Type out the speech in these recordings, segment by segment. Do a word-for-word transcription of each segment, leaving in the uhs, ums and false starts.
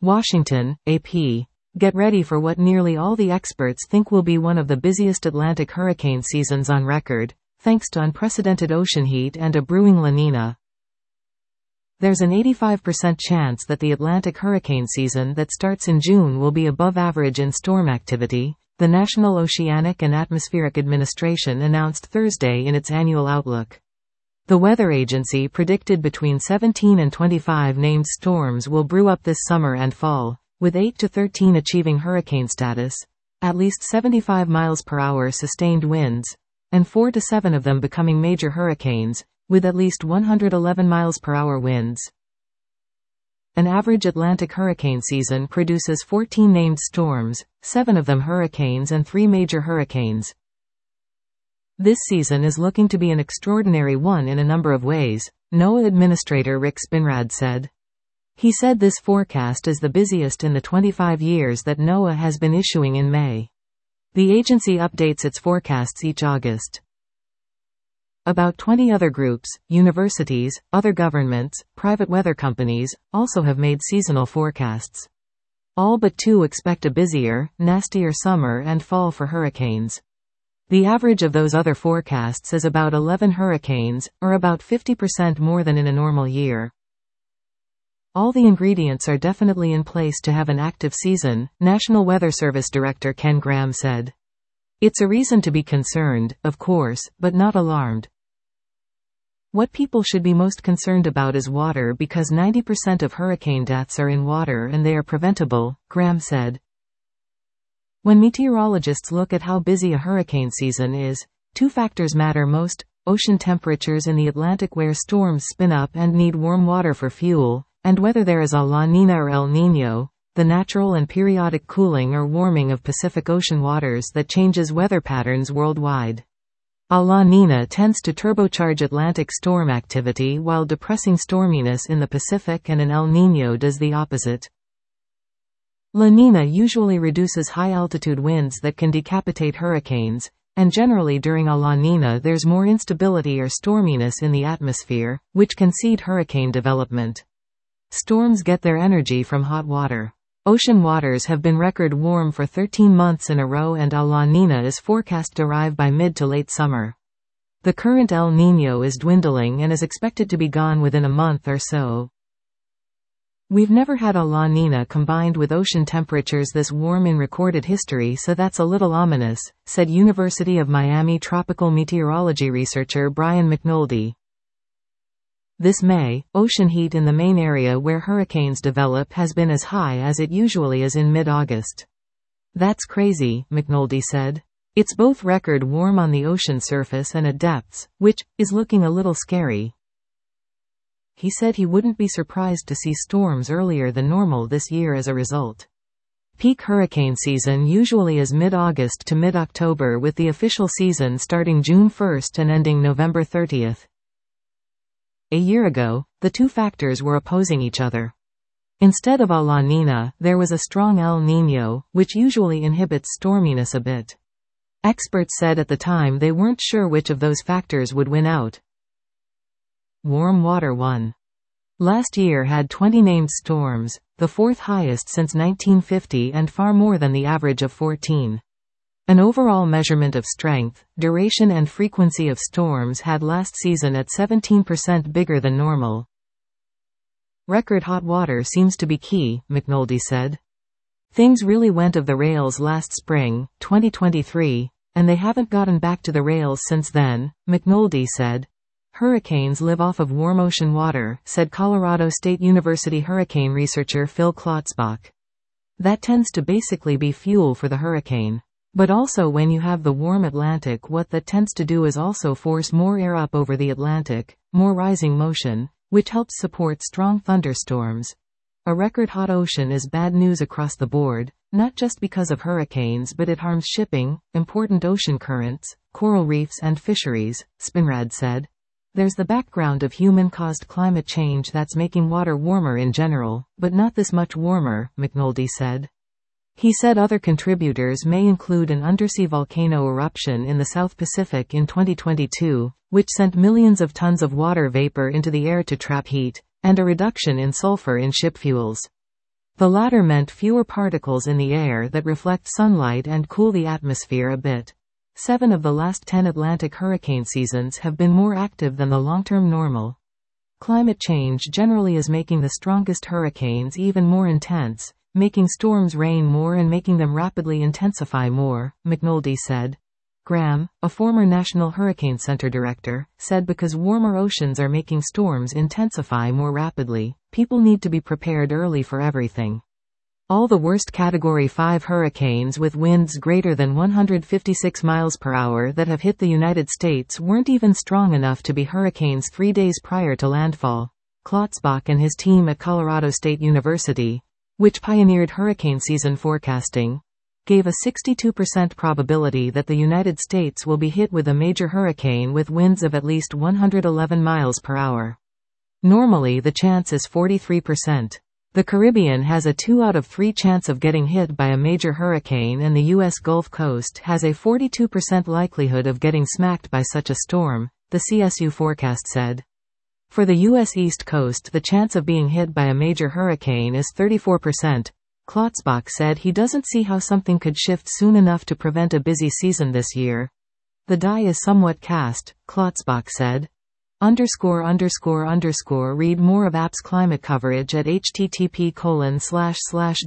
Washington, A P. Get ready for what nearly all the experts think will be one of the busiest Atlantic hurricane seasons on record, thanks to unprecedented ocean heat and a brewing La Nina. There's an eighty-five percent chance that the Atlantic hurricane season that starts in June will be above average in storm activity, the National Oceanic and Atmospheric Administration announced Thursday in its annual outlook. The weather agency predicted between seventeen and twenty-five named storms will brew up this summer and fall, with eight to thirteen achieving hurricane status, at least seventy-five miles per hour sustained winds, and four to seven of them becoming major hurricanes, with at least one hundred eleven miles per hour winds. An average Atlantic hurricane season produces fourteen named storms, seven of them hurricanes and three major hurricanes. This season is looking to be an extraordinary one in a number of ways, NOAA Administrator Rick Spinrad said. He said this forecast is the busiest in the twenty-five years that NOAA has been issuing in May. The agency updates its forecasts each August. About twenty other groups, universities, other governments, private weather companies, also have made seasonal forecasts. All but two expect a busier, nastier summer and fall for hurricanes. The average of those other forecasts is about eleven hurricanes, or about fifty percent more than in a normal year. All the ingredients are definitely in place to have an active season, National Weather Service Director Ken Graham said. It's a reason to be concerned, of course, but not alarmed. What people should be most concerned about is water because ninety percent of hurricane deaths are in water and they are preventable, Graham said. When meteorologists look at how busy a hurricane season is, two factors matter most: ocean temperatures in the Atlantic where storms spin up and need warm water for fuel, and whether there is a La Nina or El Niño, the natural and periodic cooling or warming of Pacific Ocean waters that changes weather patterns worldwide. A La Nina tends to turbocharge Atlantic storm activity while depressing storminess in the Pacific, and an El Niño does the opposite. La Nina usually reduces high-altitude winds that can decapitate hurricanes, and generally during a La Nina there's more instability or storminess in the atmosphere, which can seed hurricane development. Storms get their energy from hot water. Ocean waters have been record warm for thirteen months in a row, and a La Nina is forecast to arrive by mid to late summer. The current El Niño is dwindling and is expected to be gone within a month or so. We've never had a La Nina combined with ocean temperatures this warm in recorded history, so that's a little ominous, said University of Miami tropical meteorology researcher Brian McNulty. This May, ocean heat in the main area where hurricanes develop has been as high as it usually is in mid-August. That's crazy, McNulty said. It's both record warm on the ocean surface and at depths, which is looking a little scary. He said he wouldn't be surprised to see storms earlier than normal this year as a result. Peak hurricane season usually is mid-August to mid-October, with the official season starting June first and ending November thirtieth. A year ago, the two factors were opposing each other. Instead of a La Nina, there was a strong El Niño, which usually inhibits storminess a bit. Experts said at the time they weren't sure which of those factors would win out. Warm water won. Last year had twenty named storms, the fourth highest since nineteen fifty and far more than the average of fourteen. An overall measurement of strength, duration and frequency of storms had last season at seventeen percent bigger than normal. Record hot water seems to be key, McNulty said. Things really went off the rails last spring, twenty twenty-three, and they haven't gotten back to the rails since then, McNulty said. Hurricanes live off of warm ocean water, said Colorado State University hurricane researcher Phil Klotzbach. That tends to basically be fuel for the hurricane. But also when you have the warm Atlantic, what that tends to do is also force more air up over the Atlantic, more rising motion, which helps support strong thunderstorms. A record hot ocean is bad news across the board, not just because of hurricanes, but it harms shipping, important ocean currents, coral reefs and fisheries, Spinrad said. There's the background of human-caused climate change that's making water warmer in general, but not this much warmer, McNulty said. He said other contributors may include an undersea volcano eruption in the South Pacific in twenty twenty-two, which sent millions of tons of water vapor into the air to trap heat, and a reduction in sulfur in ship fuels. The latter meant fewer particles in the air that reflect sunlight and cool the atmosphere a bit. Seven of the last ten Atlantic hurricane seasons have been more active than the long-term normal. Climate change generally is making the strongest hurricanes even more intense, making storms rain more and making them rapidly intensify more, McNulty said. Graham, a former National Hurricane Center director, said because warmer oceans are making storms intensify more rapidly, people need to be prepared early for everything. All the worst Category five hurricanes with winds greater than one hundred fifty-six miles per hour that have hit the United States weren't even strong enough to be hurricanes three days prior to landfall. Klotzbach and his team at Colorado State University, which pioneered hurricane season forecasting, gave a sixty-two percent probability that the United States will be hit with a major hurricane with winds of at least one hundred eleven miles per hour. Normally the chance is forty-three percent. The Caribbean has a two out of three chance of getting hit by a major hurricane, and the U S Gulf Coast has a forty-two percent likelihood of getting smacked by such a storm, the C S U forecast said. For the U S East Coast, the chance of being hit by a major hurricane is thirty-four percent. Klotzbach said he doesn't see how something could shift soon enough to prevent a busy season this year. The die is somewhat cast, Klotzbach said. Underscore underscore underscore read more of A P's climate coverage at http colon slash slash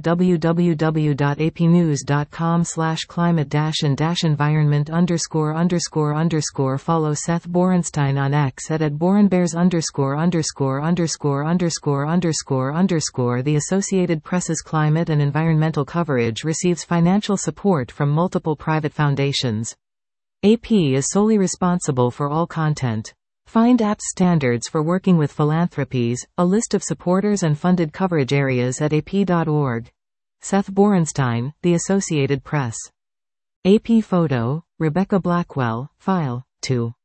www.apnews.com slash climate dash and dash environment underscore underscore underscore follow Seth Borenstein on X at at Borenbears underscore underscore underscore underscore underscore underscore The Associated Press's climate and environmental coverage receives financial support from multiple private foundations. A P is solely responsible for all content. Find A P's standards for working with philanthropies, a list of supporters and funded coverage areas at A P dot org. Seth Borenstein, The Associated Press. A P Photo, Rebecca Blackwell, File two.